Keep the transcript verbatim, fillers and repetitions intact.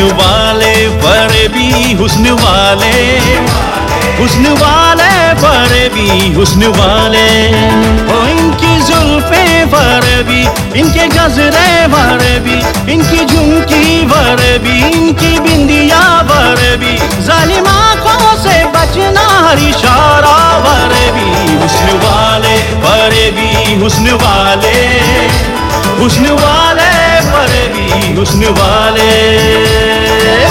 वाले फरेबी हुस्न वाले, हुस्न वाले फरेबी हुस्न वाले। ओ इनकी जुल्फे फरेबी, इनके गजरे फरेबी, इनकी झुमकी फरेबी, इनकी बिंदिया फरेबी, जालिम आंखों से बचना हर इशारा फरेबी। हुस्न वाले फरेबी हुस्न वाले, हुस्न वाले फरेबी हुस्न वाले।